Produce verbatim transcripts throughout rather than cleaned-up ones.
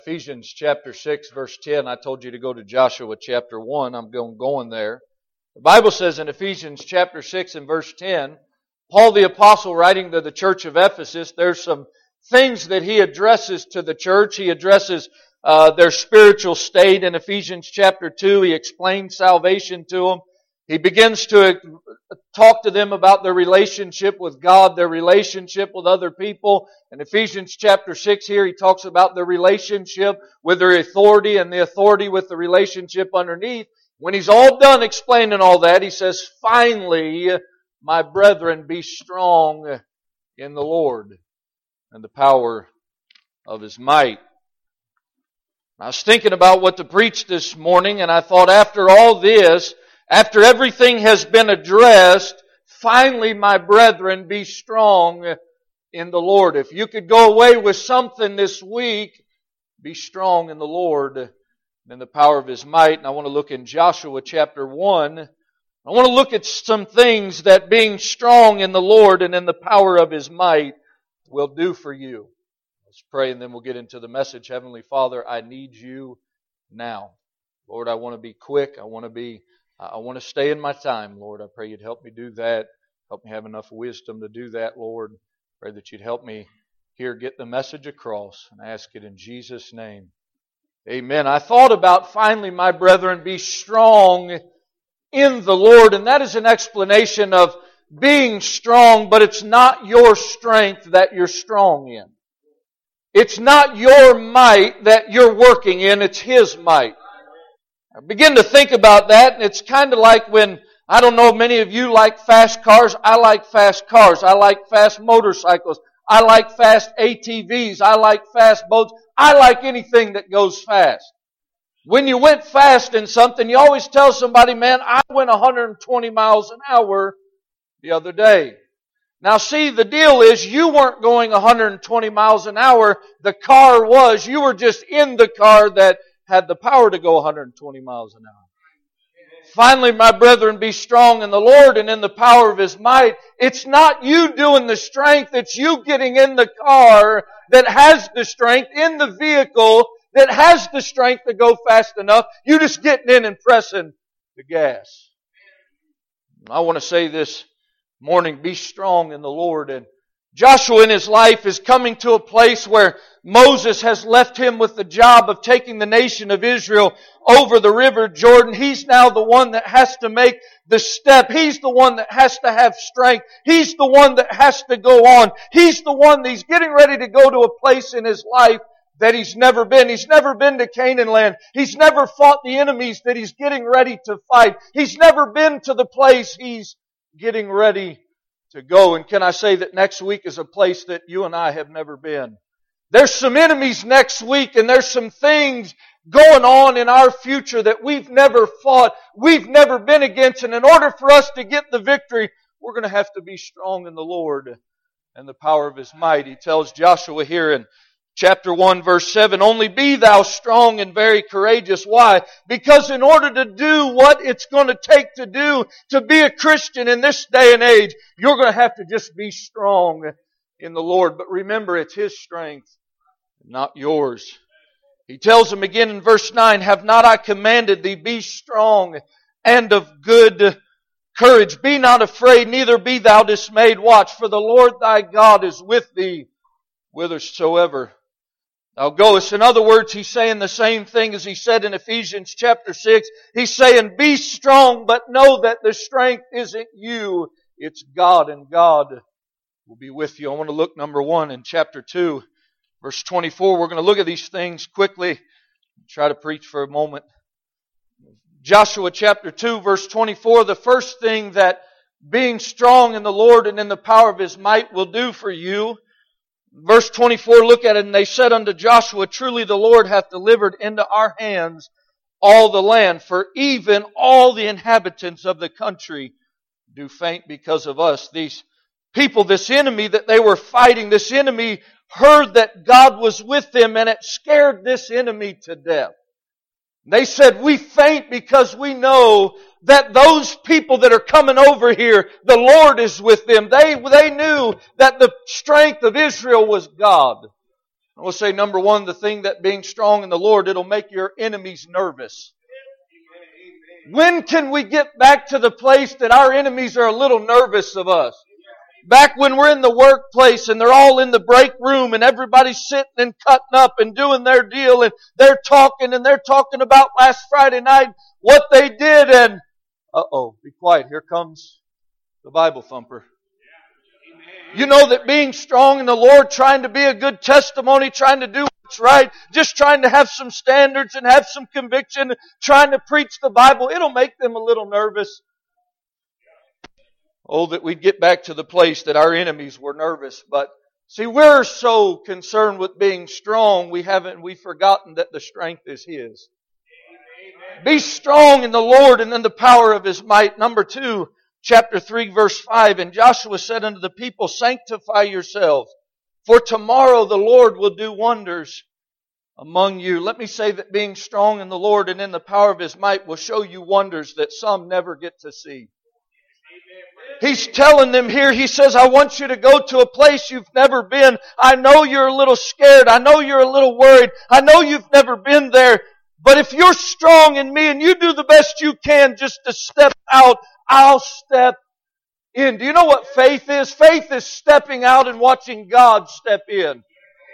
Ephesians chapter six verse ten. I told you to go to Joshua chapter one. I'm going, going there. The Bible says in Ephesians chapter six and verse ten, Paul the Apostle writing to the church of Ephesus, there's some things that he addresses to the church. He addresses uh, their spiritual state. In Ephesians chapter two, he explains salvation to them. He begins to talk to them about their relationship with God, their relationship with other people. In Ephesians chapter six here, he talks about their relationship with their authority and the authority with the relationship underneath. When he's all done explaining all that, he says, finally, my brethren, be strong in the Lord and the power of His might. I was thinking about what to preach this morning, and I thought after all this, after everything has been addressed, finally, my brethren, be strong in the Lord. If you could go away with something this week, be strong in the Lord and in the power of His might. And I want to look in Joshua chapter one. I want to look at some things that being strong in the Lord and in the power of His might will do for you. Let's pray and then we'll get into the message. Heavenly Father, I need You now. Lord, I want to be quick. I want to be I want to stay in my time, Lord. I pray You'd help me do that. Help me have enough wisdom to do that, Lord. Pray that You'd help me here get the message across. And I ask it in Jesus' name. Amen. I thought about finally, my brethren, be strong in the Lord. And that is an explanation of being strong, but it's not your strength that you're strong in. It's not your might that you're working in, it's His might. I begin to think about that, and it's kind of like when, I don't know if many of you like fast cars. I like fast cars. I like fast motorcycles. I like fast A T Vs. I like fast boats. I like anything that goes fast. When you went fast in something, you always tell somebody, man, I went one hundred twenty miles an hour the other day. Now see, the deal is you weren't going one hundred twenty miles an hour. The car was. You were just in the car that had the power to go one hundred twenty miles an hour. Finally, my brethren, be strong in the Lord and in the power of His might. It's not you doing the strength. It's you getting in the car that has the strength, in the vehicle that has the strength to go fast enough. You just getting in and pressing the gas. I want to say this morning, be strong in the Lord. And Joshua in his life is coming to a place where Moses has left him with the job of taking the nation of Israel over the river Jordan. He's now the one that has to make the step. He's the one that has to have strength. He's the one that has to go on. He's the one that he's getting ready to go to a place in his life that he's never been. He's never been to Canaan land. He's never fought the enemies that he's getting ready to fight. He's never been to the place he's getting ready to go. And can I say that next week is a place that you and I have never been. There's some enemies next week, and there's some things going on in our future that we've never fought, we've never been against. And in order for us to get the victory, we're going to have to be strong in the Lord and the power of His might. He tells Joshua here in chapter one, verse seven, only be thou strong and very courageous. Why? Because in order to do what it's going to take to do, to be a Christian in this day and age, you're going to have to just be strong in the Lord. But remember, it's His strength, not yours. He tells them again in verse nine, have not I commanded thee, be strong and of good courage. Be not afraid, neither be thou dismayed. Watch, for the Lord thy God is with thee whithersoever thou goest. In other words, he's saying the same thing as he said in Ephesians chapter six. He's saying, be strong, but know that the strength isn't you. It's God, and God will be with you. I want to look, number one, in chapter two, verse twenty-four. We're going to look at these things quickly. Try to preach for a moment. Joshua chapter two, verse twenty-four. The first thing that being strong in the Lord and in the power of His might will do for you. Verse twenty-four, look at it. And they said unto Joshua, truly the Lord hath delivered into our hands all the land, for even all the inhabitants of the country do faint because of us. These people, this enemy that they were fighting, this enemy heard that God was with them, and it scared this enemy to death. They said, we faint because we know that those people that are coming over here, the Lord is with them. They, they knew that the strength of Israel was God. I will say number one, the thing that being strong in the Lord, it'll make your enemies nervous. When can we get back to the place that our enemies are a little nervous of us? Back when we're in the workplace and they're all in the break room and everybody's sitting and cutting up and doing their deal and they're talking and they're talking about last Friday night, what they did, and uh-oh, be quiet, here comes the Bible thumper. You know that being strong in the Lord, trying to be a good testimony, trying to do what's right, just trying to have some standards and have some conviction, trying to preach the Bible, it'll make them a little nervous. Oh, that we'd get back to the place that our enemies were nervous. But see, we're so concerned with being strong, we haven't, we've forgotten that the strength is His. Be strong in the Lord and in the power of His might. Number two, chapter three, verse five, and Joshua said unto the people, sanctify yourselves, for tomorrow the Lord will do wonders among you. Let me say that being strong in the Lord and in the power of His might will show you wonders that some never get to see. He's telling them here, He says, I want you to go to a place you've never been. I know you're a little scared. I know you're a little worried. I know you've never been there. But if you're strong in Me and you do the best you can just to step out, I'll step in. Do you know what faith is? Faith is stepping out and watching God step in.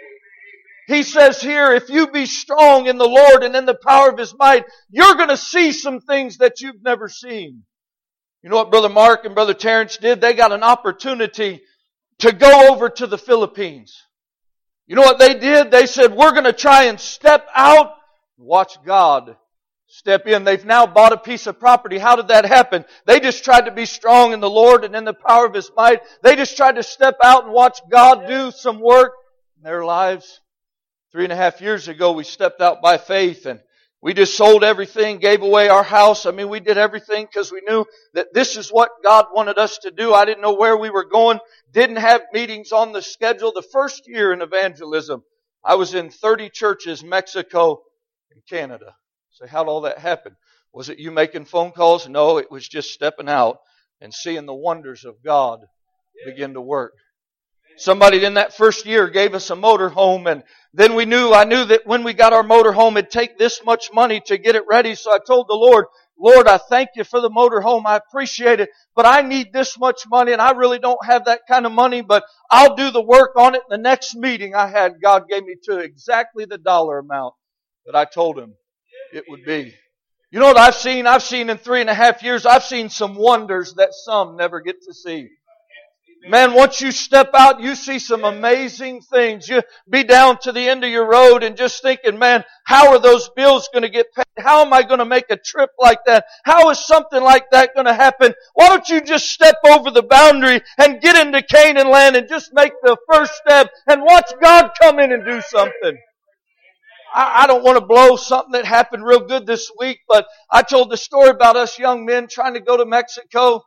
He says here, if you be strong in the Lord and in the power of His might, you're going to see some things that you've never seen. You know what Brother Mark and Brother Terrence did? They got an opportunity to go over to the Philippines. You know what they did? They said, we're going to try and step out and watch God step in. They've now bought a piece of property. How did that happen? They just tried to be strong in the Lord and in the power of His might. They just tried to step out and watch God do some work in their lives. Three and a half years ago, we stepped out by faith and we just sold everything, gave away our house. I mean, we did everything because we knew that this is what God wanted us to do. I didn't know where we were going. Didn't have meetings on the schedule. The first year in evangelism, I was in thirty churches, Mexico and Canada. So how'd all that happen? Was it you making phone calls? No, it was just stepping out and seeing the wonders of God begin to work. Somebody in that first year gave us a motor home, and then we knew, I knew that when we got our motor home, it'd take this much money to get it ready. So I told the Lord, Lord, I thank You for the motor home. I appreciate it, but I need this much money, and I really don't have that kind of money, but I'll do the work on it. The next meeting I had, God gave me to exactly the dollar amount that I told Him it would be. You know what I've seen? I've seen in three and a half years, I've seen some wonders that some never get to see. Man, once you step out, you see some amazing things. You be down to the end of your road and just thinking, man, how are those bills going to get paid? How am I going to make a trip like that? How is something like that going to happen? Why don't you just step over the boundary and get into Canaan land and just make the first step and watch God come in and do something? I, I don't want to blow something that happened real good this week, but I told the story about us young men trying to go to Mexico.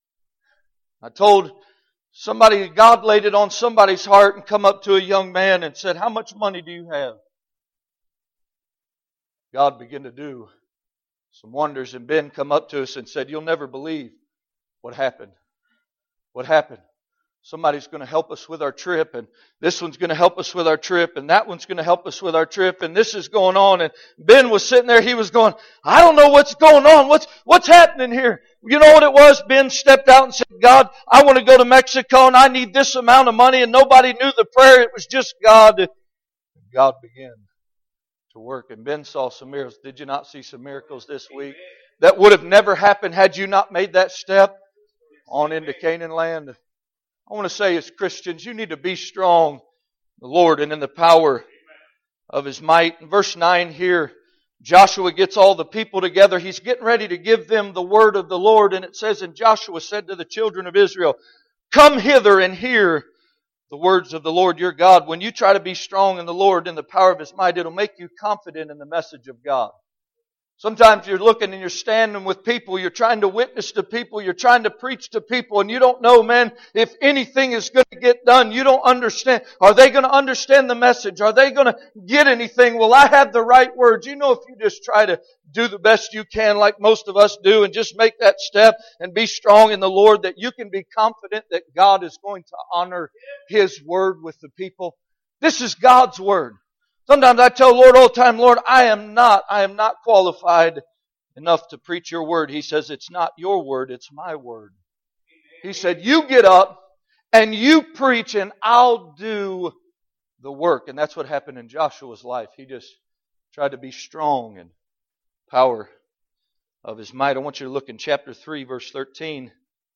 I told somebody, God laid it on somebody's heart and come up to a young man and said, how much money do you have? God began to do some wonders, and Ben come up to us and said, you'll never believe what happened. What happened? Somebody's going to help us with our trip, and this one's going to help us with our trip, and that one's going to help us with our trip, and this is going on. And Ben was sitting there, he was going, I don't know what's going on. What's, what's happening here? You know what it was? Ben stepped out and said, God, I want to go to Mexico, and I need this amount of money, and nobody knew the prayer. It was just God. And God began to work, and Ben saw some miracles. Did you not see some miracles this week? That would have never happened had you not made that step on into Canaan land. I want to say as Christians, you need to be strong in the Lord and in the power of His might. In verse nine here, Joshua gets all the people together. He's getting ready to give them the word of the Lord. And it says, and Joshua said to the children of Israel, come hither and hear the words of the Lord your God. When you try to be strong in the Lord and the power of His might, it'll make you confident in the message of God. Sometimes you're looking and you're standing with people, you're trying to witness to people, you're trying to preach to people, and you don't know, man, if anything is going to get done. You don't understand. Are they going to understand the message? Are they going to get anything? Will I have the right words? You know, if you just try to do the best you can like most of us do and just make that step and be strong in the Lord, that you can be confident that God is going to honor His word with the people. This is God's Word. Sometimes I tell the Lord all the time, Lord, I am not, I am not qualified enough to preach your Word. He says, it's not your Word, it's my Word. He said, you get up and you preach and I'll do the work. And that's what happened in Joshua's life. He just tried to be strong and power of his might. I want you to look in chapter three, verse thirteen.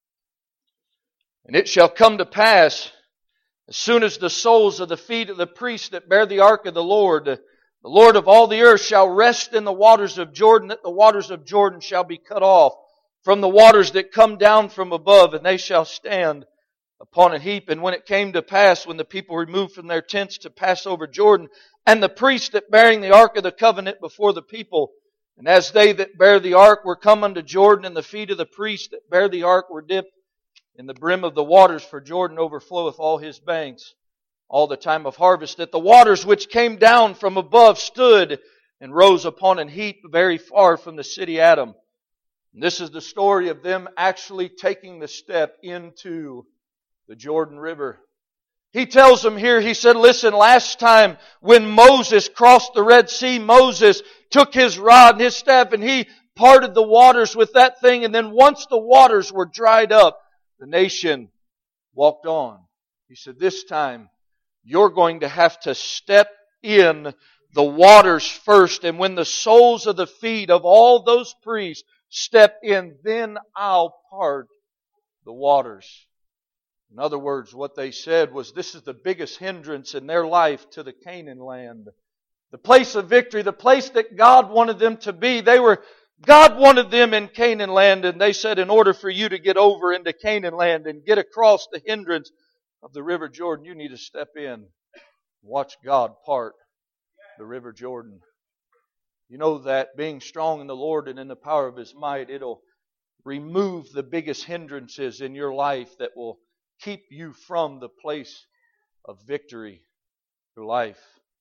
And it shall come to pass, as soon as the soles of the feet of the priests that bear the ark of the Lord, the Lord of all the earth shall rest in the waters of Jordan, that the waters of Jordan shall be cut off from the waters that come down from above, and they shall stand upon a heap. And when it came to pass, when the people removed from their tents to pass over Jordan, and the priests that bearing the ark of the covenant before the people, and as they that bear the ark were come unto Jordan, and the feet of the priests that bear the ark were dipped in the brim of the waters, for Jordan overfloweth all his banks all the time of harvest, that the waters which came down from above stood and rose upon an heap very far from the city Adam. And this is the story of them actually taking the step into the Jordan River. He tells them here, he said, listen, last time when Moses crossed the Red Sea, Moses took his rod and his staff and he parted the waters with that thing. And then once the waters were dried up, the nation walked on. He said, this time you're going to have to step in the waters first. And when the soles of the feet of all those priests step in, then I'll part the waters. In other words, what they said was this is the biggest hindrance in their life to the Canaan land. The place of victory, the place that God wanted them to be. They were, God wanted them in Canaan land, and they said in order for you to get over into Canaan land and get across the hindrance of the River Jordan, you need to step in and watch God part the River Jordan. You know that being strong in the Lord and in the power of His might, it'll remove the biggest hindrances in your life that will keep you from the place of victory through life.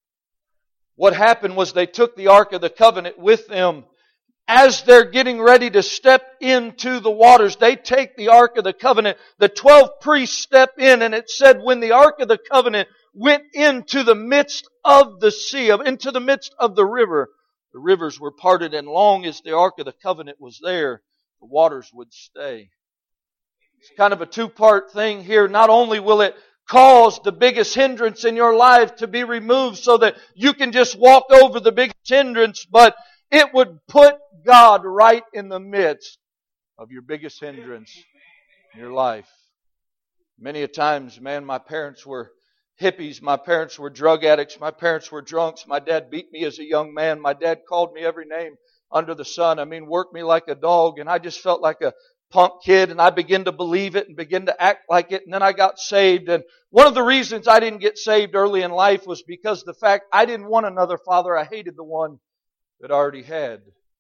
What happened was they took the Ark of the Covenant with them. As they're getting ready to step into the waters, they take the Ark of the Covenant. The twelve priests step in, and it said when the Ark of the Covenant went into the midst of the sea, into the midst of the river, the rivers were parted, and long as the Ark of the Covenant was there, the waters would stay. It's kind of a two-part thing here. Not only will it cause the biggest hindrance in your life to be removed so that you can just walk over the biggest hindrance, but it would put God right in the midst of your biggest hindrance in your life. Many a times, man, my parents were hippies. My parents were drug addicts. My parents were drunks. My dad beat me as a young man. My dad called me every name under the sun. I mean, worked me like a dog, and I just felt like a punk kid, and I began to believe it and begin to act like it, and then I got saved. And one of the reasons I didn't get saved early in life was because of the fact I didn't want another father. I hated the one that I already had.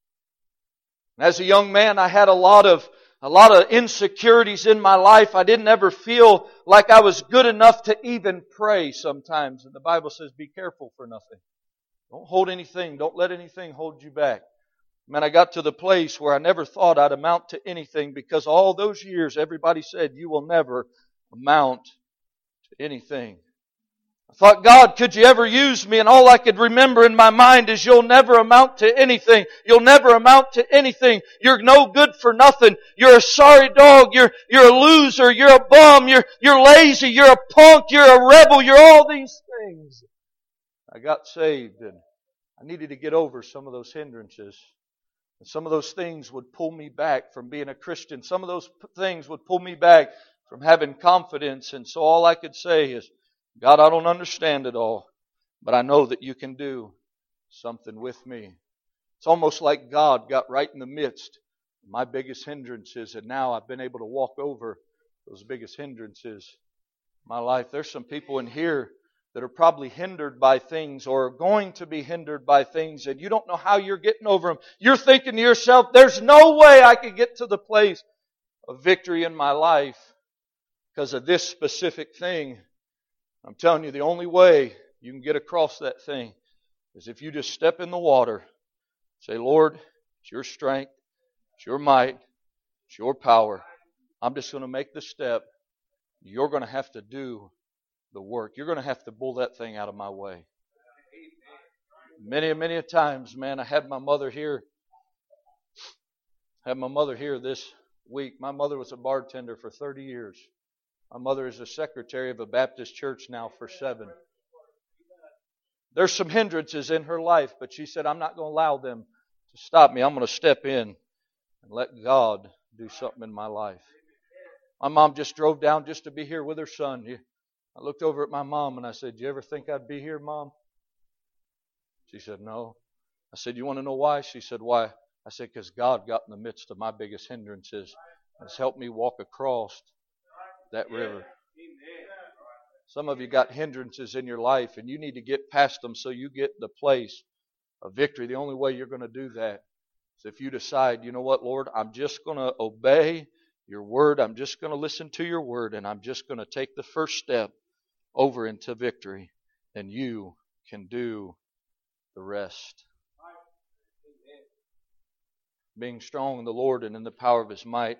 And as a young man, I had a lot of a lot of insecurities in my life. I didn't ever feel like I was good enough to even pray sometimes. And the Bible says, be careful for nothing. Don't hold anything. Don't let anything hold you back. Man, I got to the place where I never thought I'd amount to anything because all those years everybody said, you will never amount to anything. I thought, God, could you ever use me? And all I could remember in my mind is you'll never amount to anything. You'll never amount to anything. You're no good for nothing. You're a sorry dog. You're, you're a loser. You're a bum. You're, you're lazy. You're a punk. You're a rebel. You're all these things. I got saved and I needed to get over some of those hindrances. And some of those things would pull me back from being a Christian. Some of those things would pull me back from having confidence. And so all I could say is, God, I don't understand it all, but I know that you can do something with me. It's almost like God got right in the midst of my biggest hindrances, and now I've been able to walk over those biggest hindrances in my life. There's some people in here that are probably hindered by things or are going to be hindered by things, and you don't know how you're getting over them. You're thinking to yourself, there's no way I could get to the place of victory in my life because of this specific thing. I'm telling you, the only way you can get across that thing is if you just step in the water, say, Lord, it's your strength, it's your might, it's your power. I'm just going to make the step. You're going to have to do the work. You're going to have to pull that thing out of my way. Many, many a times, man, I had my mother here. Had my mother here this week. My mother was a bartender for thirty years. My mother is a secretary of a Baptist church now for seven. There's some hindrances in her life, but she said, I'm not going to allow them to stop me. I'm going to step in and let God do something in my life. My mom just drove down just to be here with her son. I looked over at my mom and I said, do you ever think I'd be here, Mom? She said, no. I said, you want to know why? She said, why? I said, because God got in the midst of my biggest hindrances and has helped me walk across that river. Some of you got hindrances in your life and you need to get past them so you get the place of victory. The only way you're going to do that is if you decide, you know what, Lord, I'm just going to obey your word. I'm just going to listen to your word, and I'm just going to take the first step over into victory, and you can do the rest. Being strong in the Lord and in the power of His might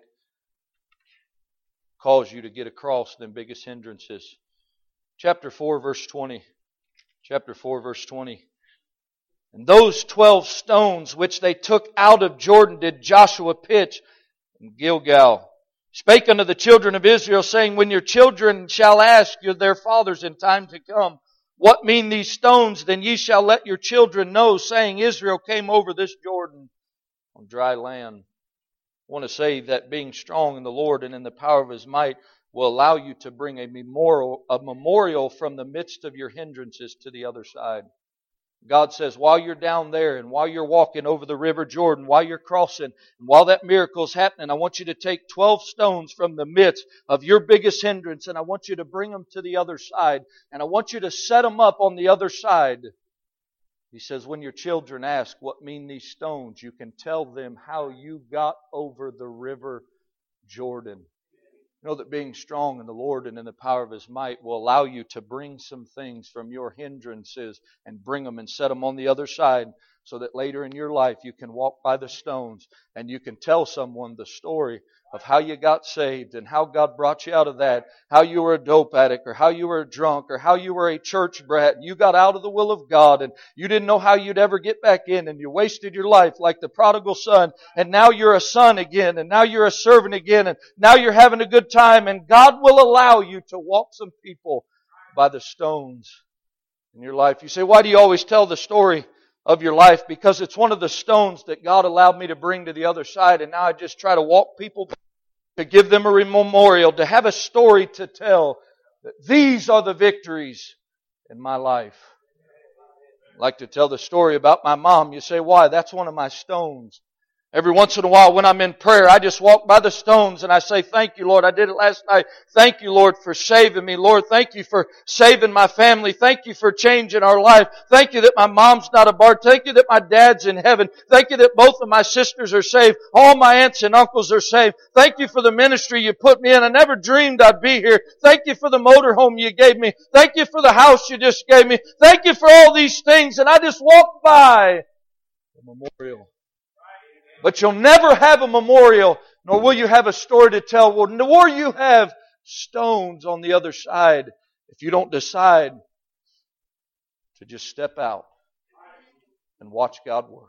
calls you to get across the biggest hindrances. Chapter four, verse twenty. Chapter four, verse twenty. And those twelve stones which they took out of Jordan did Joshua pitch in Gilgal. Spake unto the children of Israel, saying, when your children shall ask you their fathers in time to come, what mean these stones? Then ye shall let your children know, saying, Israel came over this Jordan on dry land. I want to say that being strong in the Lord and in the power of His might will allow you to bring a memorial, a memorial from the midst of your hindrances to the other side. God says, while you're down there and while you're walking over the river Jordan, while you're crossing, and while that miracle is happening, I want you to take twelve stones from the midst of your biggest hindrance, and I want you to bring them to the other side, and I want you to set them up on the other side. He says, when your children ask, what mean these stones? You can tell them how you got over the river Jordan. You know that being strong in the Lord and in the power of His might will allow you to bring some things from your hindrances and bring them and set them on the other side, so that later in your life you can walk by the stones and you can tell someone the story of how you got saved and how God brought you out of that, how you were a dope addict or how you were a drunk or how you were a church brat and you got out of the will of God and you didn't know how you'd ever get back in and you wasted your life like the prodigal son, and now you're a son again and now you're a servant again and now you're having a good time, and God will allow you to walk some people by the stones in your life. You say, why do you always tell the story of your life? Because it's one of the stones that God allowed me to bring to the other side, and now I just try to walk people, to give them a memorial, to have a story to tell that these are the victories in my life. I like to tell the story about my mom. You say, why? That's one of my stones. Every once in a while when I'm in prayer, I just walk by the stones and I say, thank you, Lord. I did it last night. Thank you, Lord, for saving me. Lord, thank you for saving my family. Thank you for changing our life. Thank you that my mom's not a bar. Thank you that my dad's in heaven. Thank you that both of my sisters are saved. All my aunts and uncles are saved. Thank you for the ministry you put me in. I never dreamed I'd be here. Thank you for the motorhome you gave me. Thank you for the house you just gave me. Thank you for all these things. And I just walk by the memorial. But you'll never have a memorial, nor will you have a story to tell, well, nor you have stones on the other side if you don't decide to just step out and watch God work.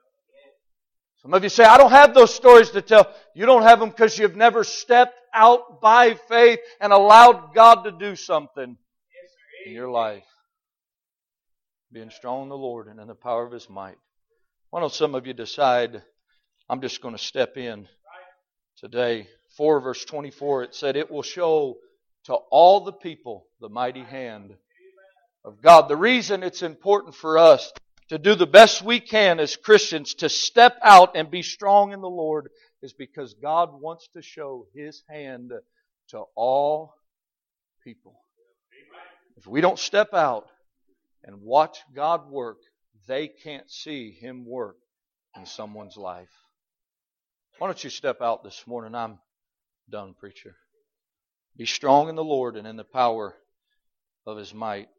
Some of you say, I don't have those stories to tell. You don't have them because you've never stepped out by faith and allowed God to do something in your life. Being strong in the Lord and in the power of His might. Why don't some of you decide, I'm just going to step in today. four verse twenty-four, it said, it will show to all the people the mighty hand of God. The reason it's important for us to do the best we can as Christians to step out and be strong in the Lord is because God wants to show His hand to all people. If we don't step out and watch God work, they can't see Him work in someone's life. Why don't you step out this morning? I'm done, preacher. Be strong in the Lord and in the power of His might.